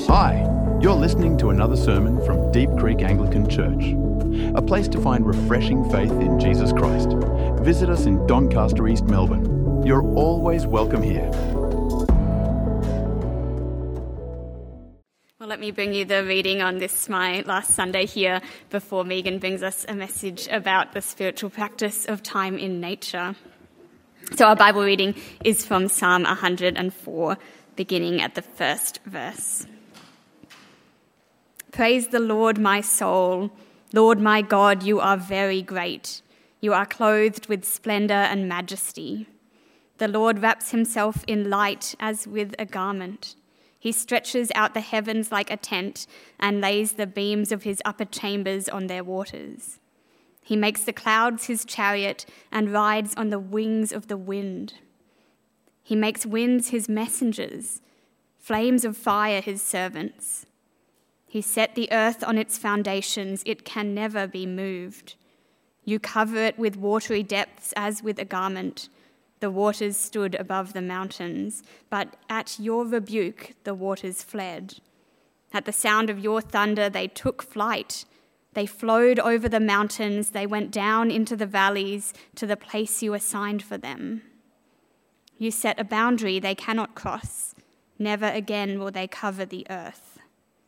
Hi, you're listening to another sermon from Deep Creek Anglican Church, a place to find refreshing faith in Jesus Christ. Visit us in Doncaster, East Melbourne. You're always welcome here. Well, let me bring you the reading on this, my last Sunday here, before Megan brings us a message about the spiritual practice of time in nature. So our Bible reading is from Psalm 104, beginning at the first verse. Praise the Lord, my soul. Lord, my God, you are very great. You are clothed with splendor and majesty. The Lord wraps himself in light as with a garment. He stretches out the heavens like a tent and lays the beams of his upper chambers on their waters. He makes the clouds his chariot and rides on the wings of the wind. He makes winds his messengers, flames of fire his servants. He set the earth on its foundations, it can never be moved. You cover it with watery depths as with a garment. The waters stood above the mountains, but at your rebuke the waters fled. At the sound of your thunder they took flight. They flowed over the mountains, they went down into the valleys to the place you assigned for them. You set a boundary they cannot cross. Never again will they cover the earth.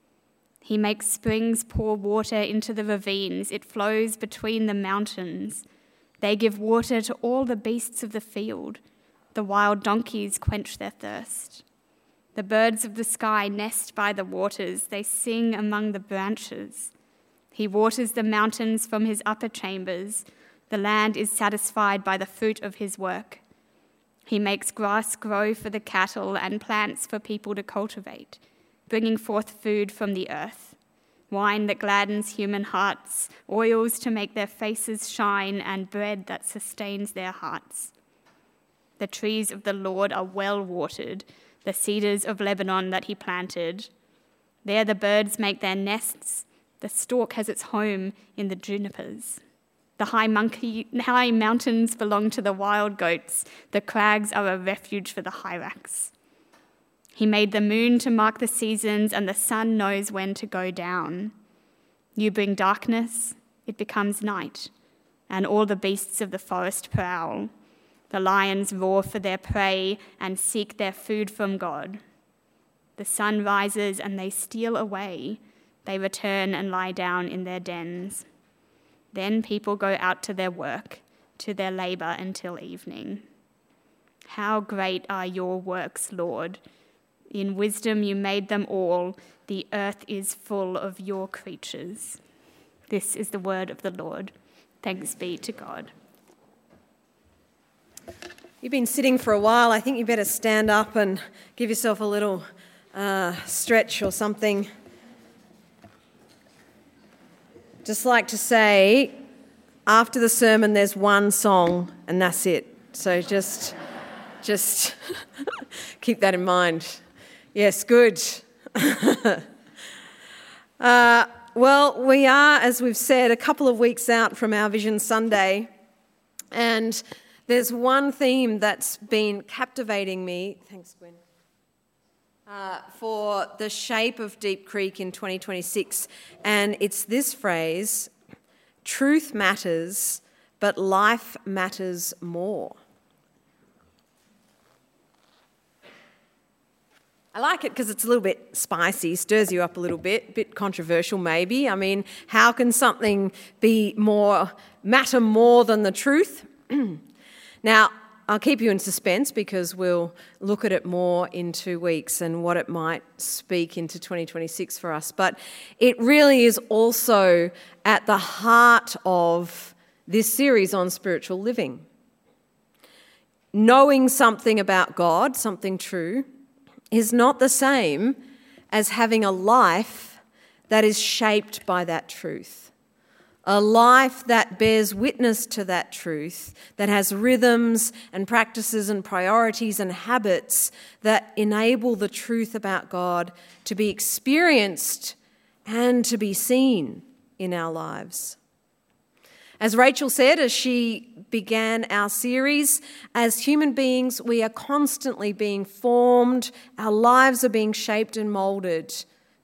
He makes springs pour water into the ravines. It flows between the mountains. They give water to all the beasts of the field. The wild donkeys quench their thirst. The birds of the sky nest by the waters. They sing among the branches. He waters the mountains from his upper chambers. The land is satisfied by the fruit of his work. He makes grass grow for the cattle and plants for people to cultivate, bringing forth food from the earth, wine that gladdens human hearts, oils to make their faces shine, and bread that sustains their hearts. The trees of the Lord are well watered, the cedars of Lebanon that he planted. There the birds make their nests. The stork has its home in the junipers. The high mountains belong to the wild goats. The crags are a refuge for the hyrax. He made the moon to mark the seasons, and the sun knows when to go down. You bring darkness, it becomes night, and all the beasts of the forest prowl. The lions roar for their prey and seek their food from God. The sun rises and they steal away. They return and lie down in their dens. Then people go out to their work, to their labor until evening. How great are your works, Lord! In wisdom you made them all. The earth is full of your creatures. This is the word of the Lord. Thanks be to God. You've been sitting for a while. I think you better stand up and give yourself a little stretch or something. Just like to say, after the sermon, there's one song and that's it. So just keep that in mind. Yes, good. Well, we are, as we've said, a couple of weeks out from our Vision Sunday, and there's one theme that's been captivating me. Thanks, Gwen. For the shape of Deep Creek in 2026, and it's this phrase: truth matters, but life matters more. I like it because it's a little bit spicy, stirs you up a little bit controversial maybe. I mean, how can something matter more than the truth? Now, I'll keep you in suspense because we'll look at it more in 2 weeks and what it might speak into 2026 for us. But it really is also at the heart of this series on spiritual living. Knowing something about God, something true, is not the same as having a life that is shaped by that truth. A life that bears witness to that truth, that has rhythms and practices and priorities and habits that enable the truth about God to be experienced and to be seen in our lives. As Rachel said, as she began our series, as human beings, we are constantly being formed, our lives are being shaped and moulded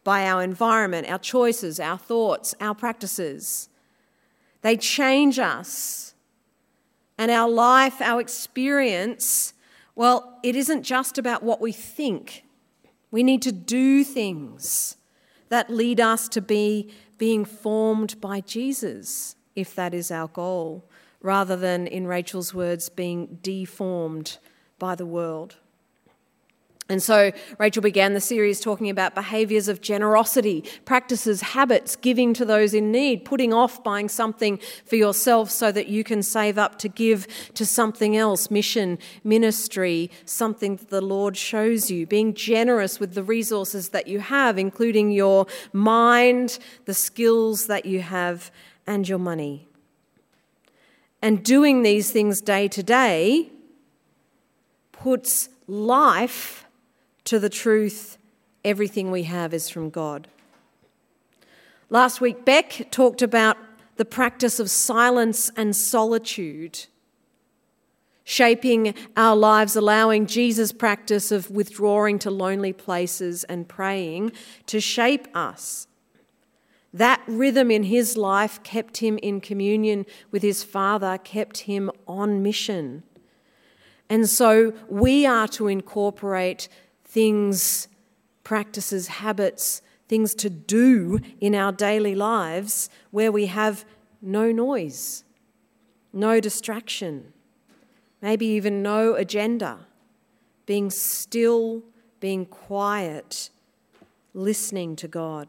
by our environment, our choices, our thoughts, our practices. They change us. And our life, our experience, well, it isn't just about what we think. We need to do things that lead us to being formed by Jesus, if that is our goal, rather than, in Rachel's words, being deformed by the world. And so Rachel began the series talking about behaviours of generosity, practices, habits, giving to those in need, putting off buying something for yourself so that you can save up to give to something else, mission, ministry, something that the Lord shows you, being generous with the resources that you have, including your mind, the skills that you have, and your money. And doing these things day to day puts life to the truth, everything we have is from God. Last week, Beck talked about the practice of silence and solitude, shaping our lives, allowing Jesus' practice of withdrawing to lonely places and praying to shape us. That rhythm in his life kept him in communion with his Father, kept him on mission. And so we are to incorporate things, practices, habits, things to do in our daily lives where we have no noise, no distraction, maybe even no agenda, being still, being quiet, listening to God.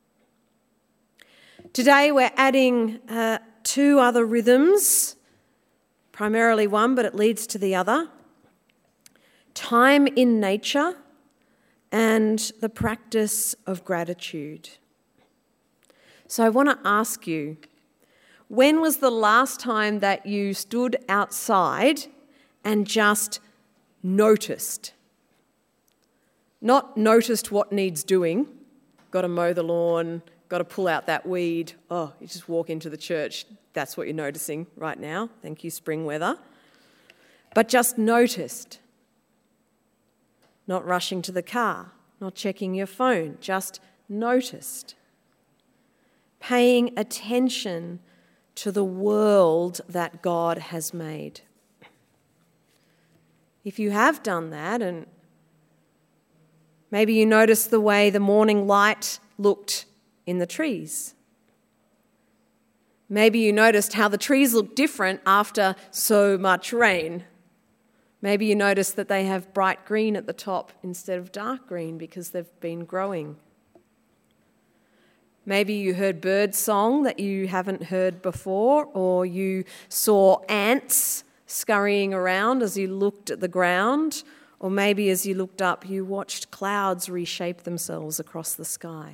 Today we're adding 2 other rhythms, primarily one, but it leads to the other. Time in nature and the practice of gratitude. So I want to ask you, when was the last time that you stood outside and just noticed? Not noticed what needs doing, got to mow the lawn, got to pull out that weed. Oh, you just walk into the church, that's what you're noticing right now. Thank you, spring weather. But just noticed. Not rushing to the car, not checking your phone, just noticed. Paying attention to the world that God has made. If you have done that, and maybe you noticed the way the morning light looked in the trees. Maybe you noticed how the trees look different after so much rain. Maybe you notice that they have bright green at the top instead of dark green because they've been growing. Maybe you heard bird song that you haven't heard before, or you saw ants scurrying around as you looked at the ground, or maybe as you looked up you watched clouds reshape themselves across the sky.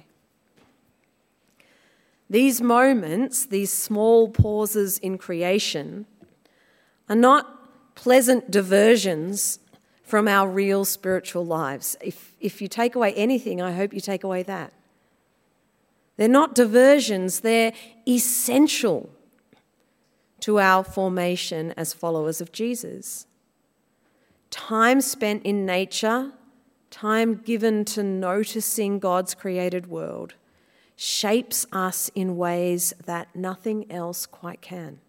These moments, these small pauses in creation, are not pleasant diversions from our real spiritual lives. If you take away anything, I hope you take away that. They're not diversions, they're essential to our formation as followers of Jesus. Time spent in nature, time given to noticing God's created world, shapes us in ways that nothing else quite can.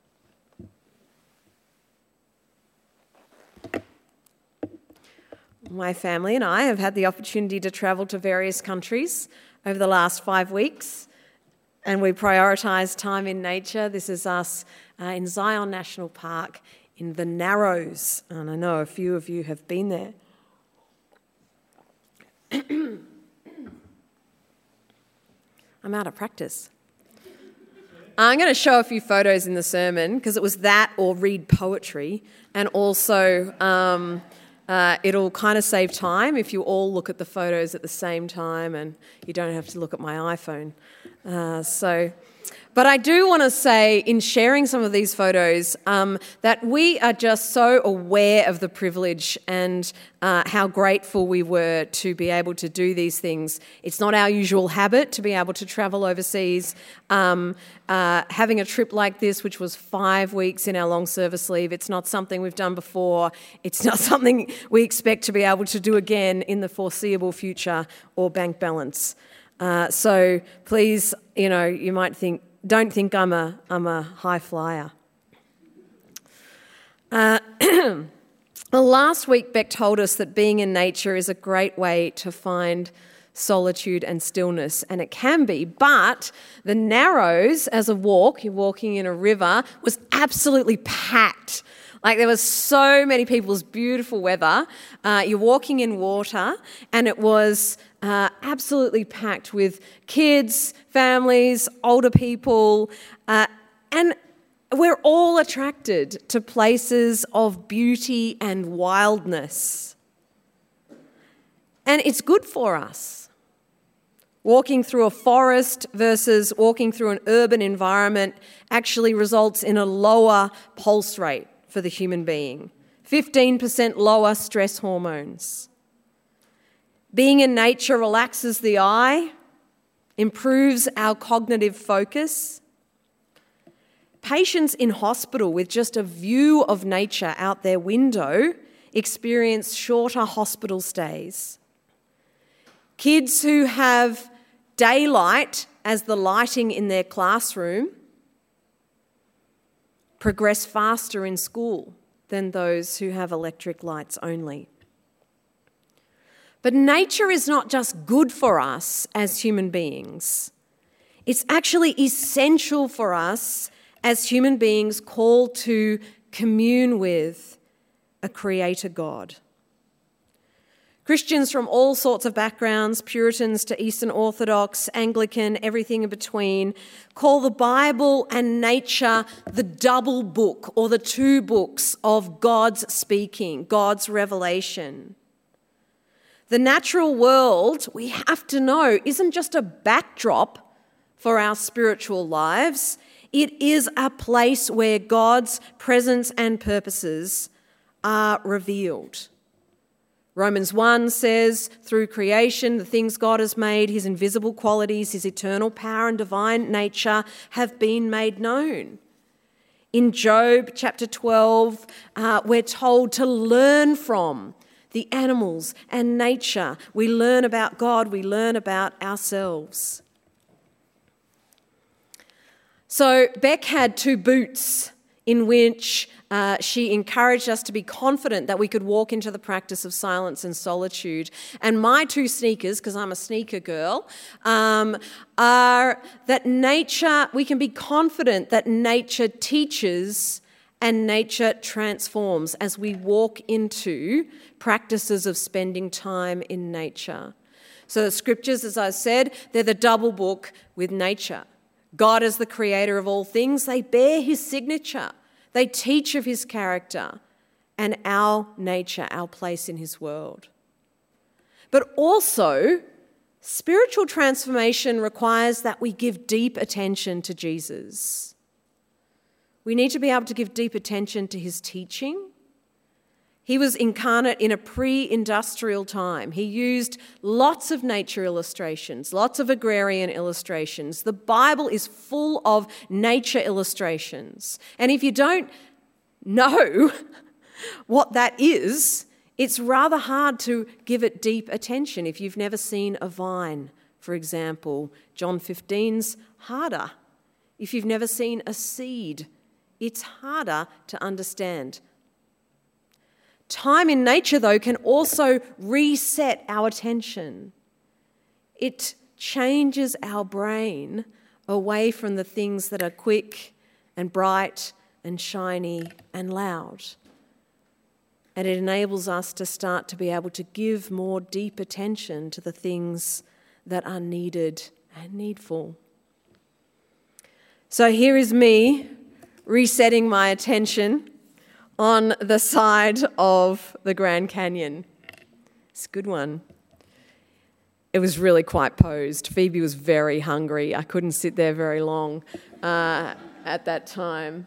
My family and I have had the opportunity to travel to various countries over the last 5 weeks, and we prioritise time in nature. This is us in Zion National Park in the Narrows, and I know a few of you have been there. I'm out of practice. I'm going to show a few photos in the sermon because it was that or read poetry, and also it'll kind of save time if you all look at the photos at the same time and you don't have to look at my iPhone. So But I do want to say, in sharing some of these photos, that we are just so aware of the privilege and how grateful we were to be able to do these things. It's not our usual habit to be able to travel overseas. Having a trip like this, which was 5 weeks in our long service leave, it's not something we've done before. It's not something we expect to be able to do again in the foreseeable future or bank balance. So please, you might think, don't think I'm a high flyer. Well, last week Beck told us that being in nature is a great way to find solitude and stillness, and it can be, but the Narrows as a walk, you're walking in a river, was absolutely packed. Like there was so many people, it was beautiful weather, you're walking in water, and it was absolutely packed with kids, families, older people, and we're all attracted to places of beauty and wildness. And it's good for us. Walking through a forest versus walking through an urban environment actually results in a lower pulse rate for the human being, 15% lower stress hormones. Being in nature relaxes the eye, improves our cognitive focus. Patients in hospital with just a view of nature out their window experience shorter hospital stays. Kids who have daylight as the lighting in their classroom progress faster in school than those who have electric lights only. But nature is not just good for us as human beings. It's actually essential for us as human beings called to commune with a creator God. Christians from all sorts of backgrounds, Puritans to Eastern Orthodox, Anglican, everything in between, call the Bible and nature the double book or the two books of God's speaking, God's revelation. The natural world, we have to know, isn't just a backdrop for our spiritual lives. It is a place where God's presence and purposes are revealed. Romans 1 says, through creation, the things God has made, his invisible qualities, his eternal power and divine nature have been made known. In Job chapter 12, we're told to learn from the animals and nature. We learn about God, we learn about ourselves. So Beck had 2 boots in which she encouraged us to be confident that we could walk into the practice of silence and solitude. And my 2 sneakers, because I'm a sneaker girl, are that nature, we can be confident that nature teaches and nature transforms as we walk into practices of spending time in nature. So the scriptures, as I said, they're the double book with nature. God is the creator of all things. They bear his signature. They teach of his character and our nature, our place in his world. But also, spiritual transformation requires that we give deep attention to Jesus. We need to be able to give deep attention to his teaching. He was incarnate in a pre-industrial time. He used lots of nature illustrations, lots of agrarian illustrations. The Bible is full of nature illustrations. And if you don't know what that is, it's rather hard to give it deep attention. If you've never seen a vine, for example, John 15's harder. If you've never seen a seed, it's harder to understand. Time in nature, though, can also reset our attention. It changes our brain away from the things that are quick and bright and shiny and loud. And it enables us to start to be able to give more deep attention to the things that are needed and needful. So here is me resetting my attention on the side of the Grand Canyon. It's a good one. it was really quite posed. Phoebe was very hungry. I couldn't sit there very long at that time.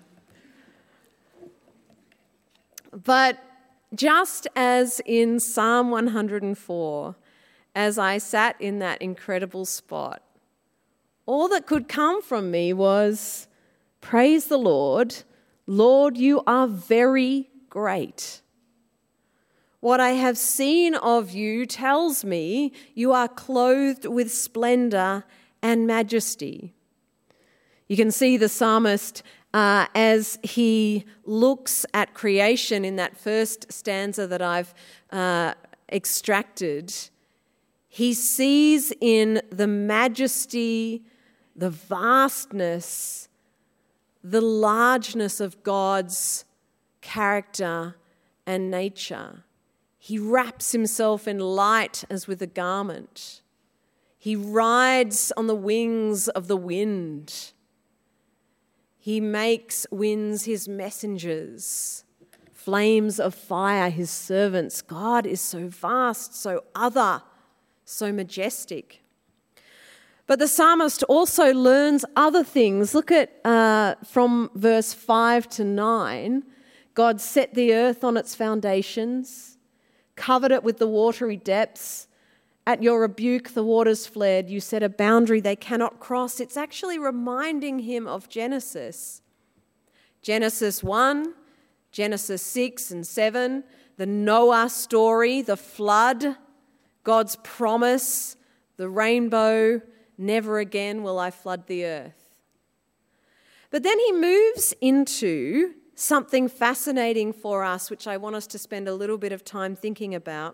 But just as in Psalm 104, as I sat in that incredible spot, all that could come from me was, praise the Lord. Lord, you are very great. What I have seen of you tells me you are clothed with splendor and majesty. You can see the psalmist as he looks at creation in that first stanza that I've extracted. He sees in the majesty, the vastness, the largeness of God's character and nature. He wraps himself in light as with a garment. He rides on the wings of the wind. He makes winds his messengers, flames of fire his servants. God is so vast, so other, so majestic. But the psalmist also learns other things. Look at from verse 5 to 9. God set the earth on its foundations, covered it with the watery depths. At your rebuke, the waters fled. You set a boundary they cannot cross. It's actually reminding him of Genesis. Genesis 1, Genesis 6 and 7, the Noah story, the flood, God's promise, the rainbow, never again will I flood the earth. But then he moves into something fascinating for us, which I want us to spend a little bit of time thinking about.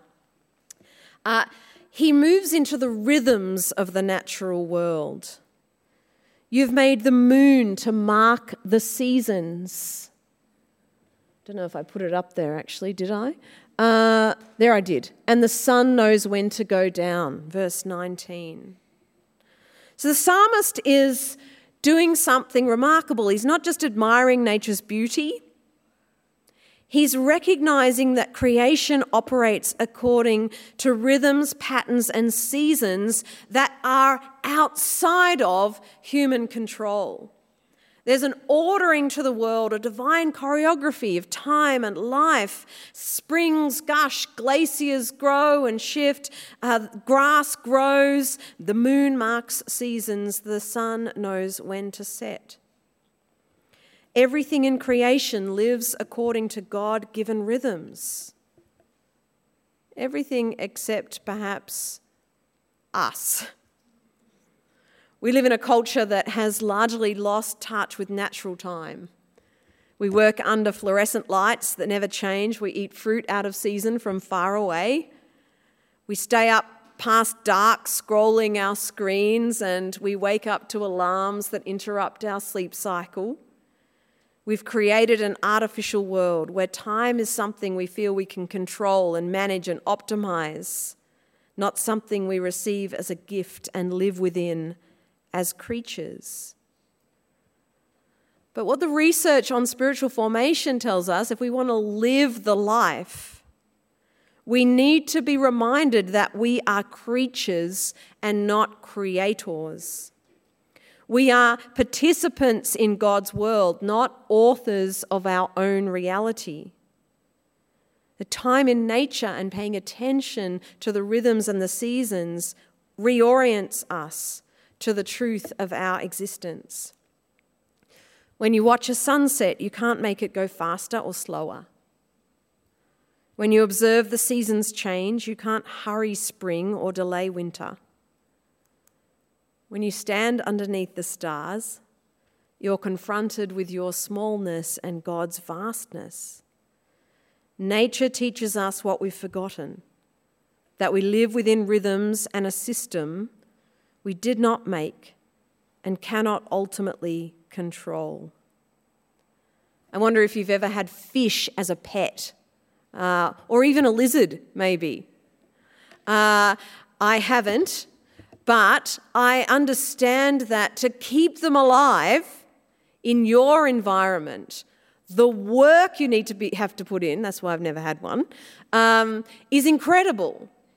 He moves into the rhythms of the natural world. You've made the moon to mark the seasons. Don't know if I put it up there actually, did I? There I did. And the sun knows when to go down, verse 19. So the psalmist is doing something remarkable. He's not just admiring nature's beauty. He's recognizing that creation operates according to rhythms, patterns, and seasons that are outside of human control. There's an ordering to the world, a divine choreography of time and life. Springs gush, glaciers grow and shift, grass grows, the moon marks seasons, the sun knows when to set. Everything in creation lives according to God-given rhythms. Everything except perhaps us. We live in a culture that has largely lost touch with natural time. We work under fluorescent lights that never change. We eat fruit out of season from far away. We stay up past dark scrolling our screens, and we wake up to alarms that interrupt our sleep cycle. We've created an artificial world where time is something we feel we can control and manage and optimize, not something we receive as a gift and live within as creatures. But what the research on spiritual formation tells us, if we want to live the life, we need to be reminded that we are creatures and not creators. We are participants in God's world, not authors of our own reality. The time in nature and paying attention to the rhythms and the seasons reorients us to the truth of our existence. When you watch a sunset, you can't make it go faster or slower. When you observe the seasons change, you can't hurry spring or delay winter. When you stand underneath the stars, you're confronted with your smallness and God's vastness. Nature teaches us what we've forgotten, that we live within rhythms and a system we did not make and cannot ultimately control. I wonder if you've ever had fish as a pet, or even a lizard, maybe. I haven't. But I understand that to keep them alive in your environment, the work you need to have to put in, that's why I've never had one, is incredible.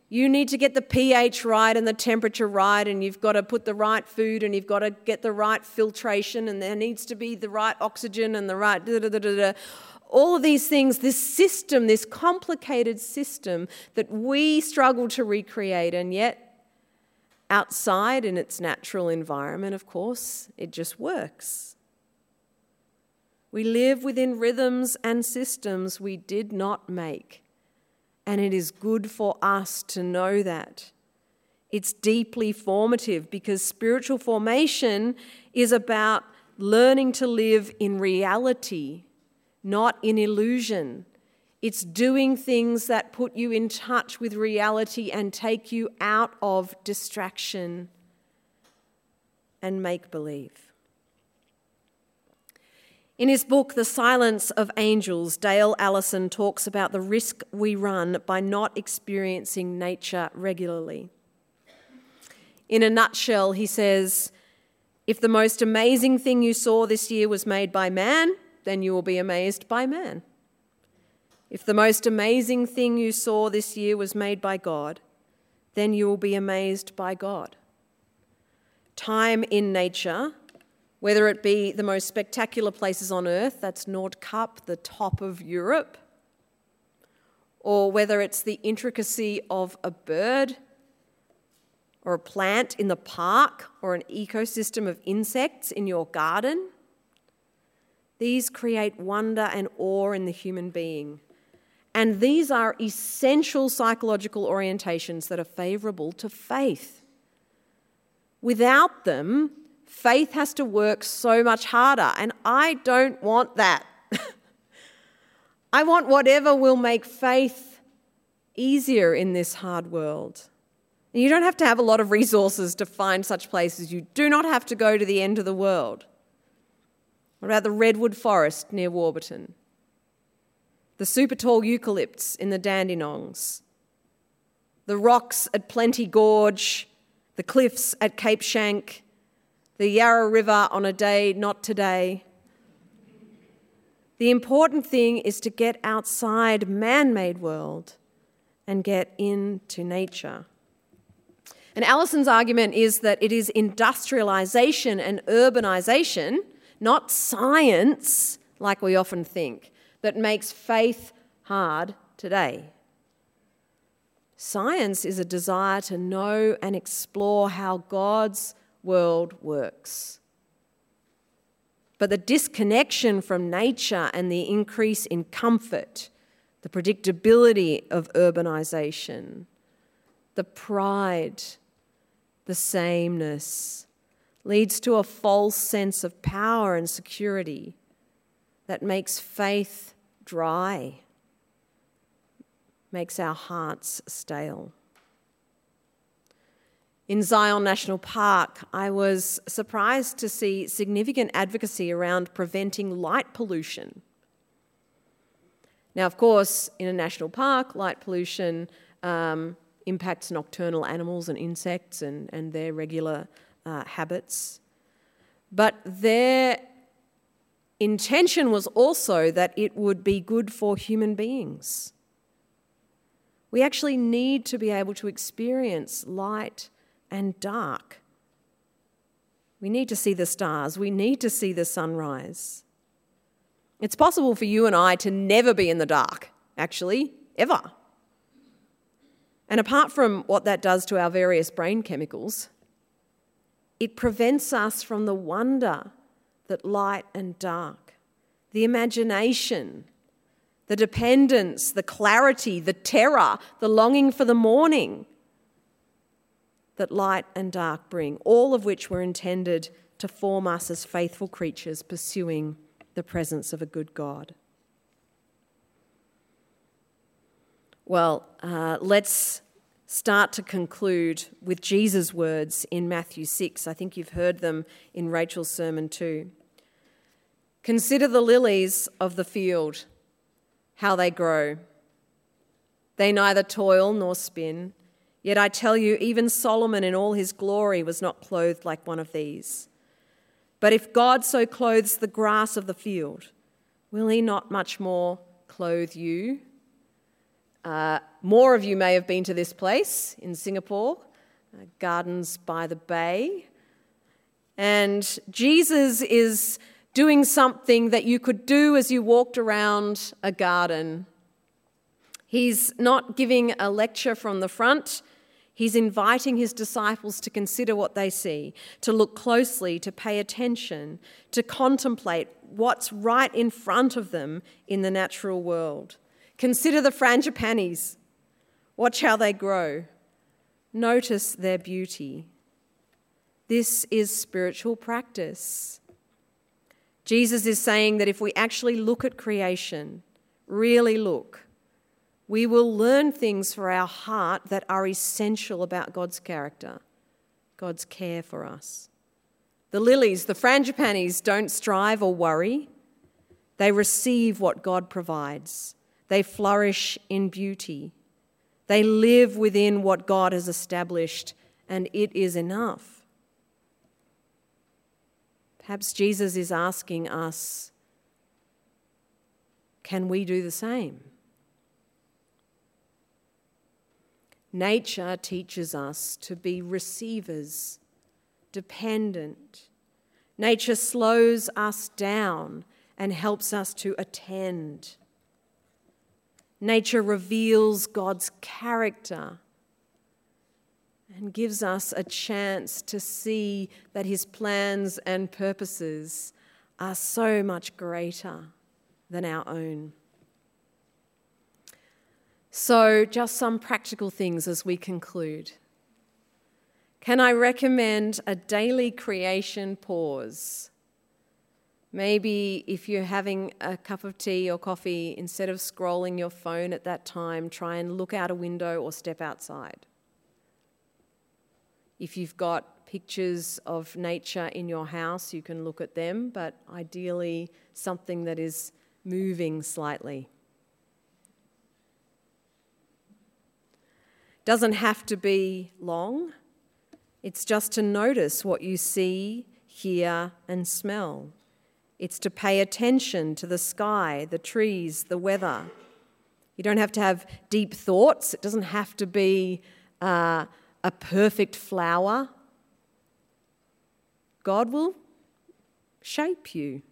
You need to get the pH right and the temperature right, and you've got to put the right food, and you've got to get the right filtration, and there needs to be the right oxygen and the right da-da-da-da-da. All of these things, this system, this complicated system that we struggle to recreate, and yet outside in its natural environment, of course, it just works. We live within rhythms and systems we did not make. And it is good for us to know that. It's deeply formative because spiritual formation is about learning to live in reality, not in illusion. It's doing things that put you in touch with reality and take you out of distraction and make-believe. In his book, The Silence of Angels, Dale Allison talks about the risk we run by not experiencing nature regularly. In a nutshell, he says, if the most amazing thing you saw this year was made by man, then you will be amazed by man. If the most amazing thing you saw this year was made by God, then you will be amazed by God. Time in nature, whether it be the most spectacular places on earth, that's Nordkapp, the top of Europe, or whether it's the intricacy of a bird or a plant in the park or an ecosystem of insects in your garden, these create wonder and awe in the human being. And these are essential psychological orientations that are favourable to faith. Without them, faith has to work so much harder, and I don't want that. I want whatever will make faith easier in this hard world. And you don't have to have a lot of resources to find such places. You do not have to go to the end of the world. What about the redwood forest near Warburton? The super tall eucalypts in the Dandenongs? The rocks at Plenty Gorge? The cliffs at Cape Schanck? The Yarra River on a day not today? The important thing is to get outside man-made world and get into nature. And Allison's argument is that it is industrialisation and urbanisation, not science, like we often think, that makes faith hard today. Science is a desire to know and explore how God's world works. But the disconnection from nature and the increase in comfort, the predictability of urbanisation, the pride, the sameness, leads to a false sense of power and security that makes faith dry, makes our hearts stale. In Zion National Park, I was surprised to see significant advocacy around preventing light pollution. Now, of course, in a national park, light pollution impacts nocturnal animals and insects and their regular habits. But their intention was also that it would be good for human beings. We actually need to be able to experience light and dark. We need to see the stars. We need to see the sunrise. It's possible for you and I to never be in the dark, actually, ever. And apart from what that does to our various brain chemicals, it prevents us from the wonder that light and dark, the imagination, the dependence, the clarity, the terror, the longing for the morning that light and dark bring, all of which were intended to form us as faithful creatures pursuing the presence of a good God. Well, let's start to conclude with Jesus' words in Matthew 6. I think you've heard them in Rachel's sermon too. Consider the lilies of the field, how they grow. They neither toil nor spin. Yet I tell you, even Solomon in all his glory was not clothed like one of these. But if God so clothes the grass of the field, will he not much more clothe you, More of you may have been to this place in Singapore, Gardens by the Bay. And Jesus is doing something that you could do as you walked around a garden. He's not giving a lecture from the front. He's inviting his disciples to consider what they see, to look closely, to pay attention, to contemplate what's right in front of them in the natural world. Consider the frangipanis. Watch how they grow. Notice their beauty. This is spiritual practice. Jesus is saying that if we actually look at creation, really look, we will learn things for our heart that are essential about God's character, God's care for us. The lilies, the frangipanis, don't strive or worry. They receive what God provides. They flourish in beauty. They live within what God has established, and it is enough. Perhaps Jesus is asking us, can we do the same? Nature teaches us to be receivers, dependent. Nature slows us down and helps us to attend. Nature reveals God's character and gives us a chance to see that his plans and purposes are so much greater than our own. So, just some practical things as we conclude. Can I recommend a daily creation pause? Maybe if you're having a cup of tea or coffee, instead of scrolling your phone at that time, try and look out a window or step outside. If you've got pictures of nature in your house, you can look at them, but ideally something that is moving slightly. Doesn't have to be long. It's just to notice what you see, hear, and smell. It's to pay attention to the sky, the trees, the weather. You don't have to have deep thoughts. It doesn't have to be a perfect flower. God will shape you.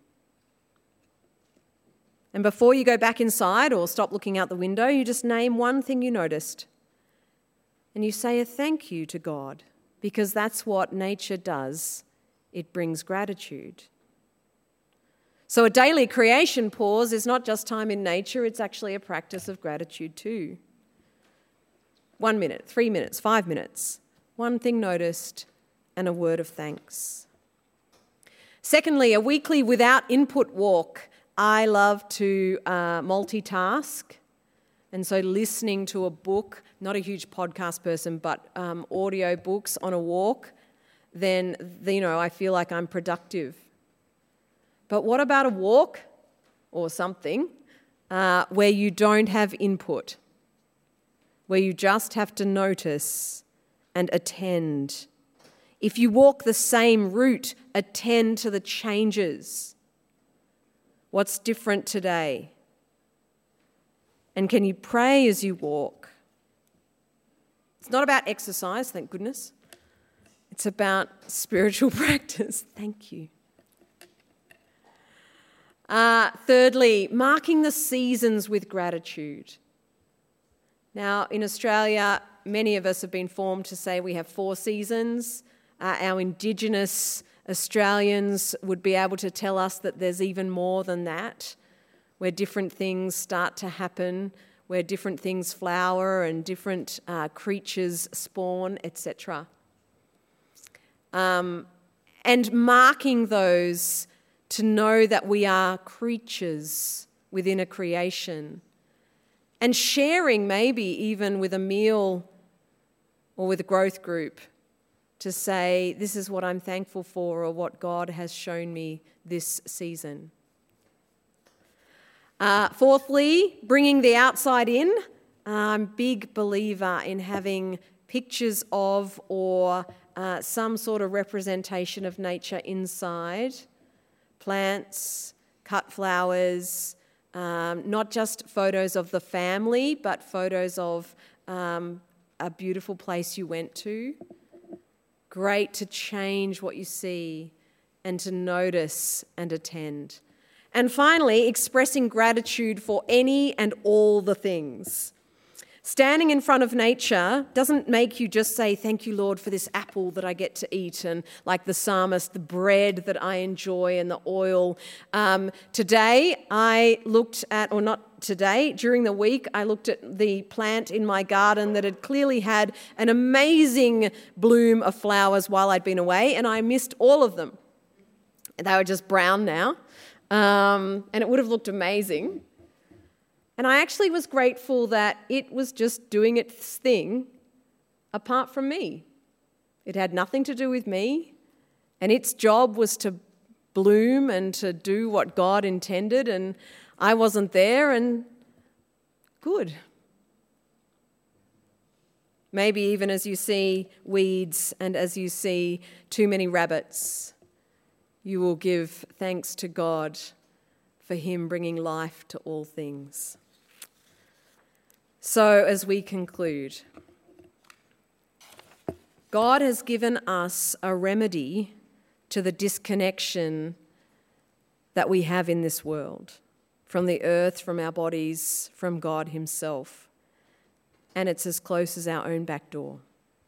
And before you go back inside or stop looking out the window, you just name one thing you noticed. And you say a thank you to God, because that's what nature does. It brings gratitude. So a daily creation pause is not just time in nature, it's actually a practice of gratitude too. 1 minute, 3 minutes, 5 minutes. One thing noticed and a word of thanks. Secondly, a weekly without input walk. I love to multitask. And so listening to a book, not a huge podcast person, but audio books on a walk, then, I feel like I'm productive. But what about a walk or something where you don't have input, where you just have to notice and attend? If you walk the same route, attend to the changes. What's different today? And can you pray as you walk? It's not about exercise, thank goodness. It's about spiritual practice. Thank you. Thirdly, marking the seasons with gratitude. Now, in Australia, many of us have been formed to say we have 4 seasons. Our Indigenous Australians would be able to tell us that there's even more than that, where different things start to happen, where different things flower and different creatures spawn, etc. And marking those to know that we are creatures within a creation, and sharing maybe even with a meal or with a growth group to say, this is what I'm thankful for, or what God has shown me this season. Fourthly, bringing the outside in. I'm a big believer in having pictures of or some sort of representation of nature inside. Plants, cut flowers, not just photos of the family, but photos of a beautiful place you went to. Great to change what you see and to notice and attend. And finally, expressing gratitude for any and all the things. Standing in front of nature doesn't make you just say, thank you, Lord, for this apple that I get to eat, and like the psalmist, the bread that I enjoy and the oil. Today, I looked at, or not today, during the week, I looked at the plant in my garden that had clearly had an amazing bloom of flowers while I'd been away, and I missed all of them. They were just brown now, and it would have looked amazing. And I actually was grateful that it was just doing its thing apart from me. It had nothing to do with me, and its job was to bloom and to do what God intended, and I wasn't there, and good. Maybe even as you see weeds and as you see too many rabbits, you will give thanks to God for Him bringing life to all things. So, as we conclude, God has given us a remedy to the disconnection that we have in this world, from the earth, from our bodies, from God Himself. And it's as close as our own back door.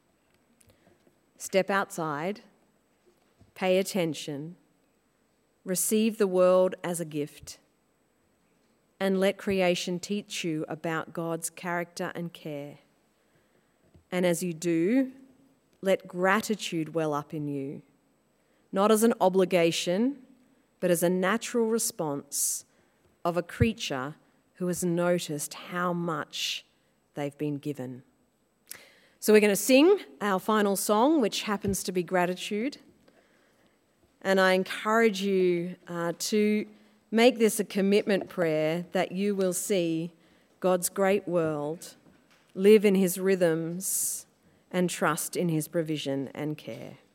Step outside, pay attention, receive the world as a gift, and let creation teach you about God's character and care. And as you do, let gratitude well up in you, not as an obligation, but as a natural response of a creature who has noticed how much they've been given. So we're going to sing our final song, which happens to be gratitude. And I encourage you to make this a commitment prayer that you will see God's great world, live in His rhythms, and trust in His provision and care.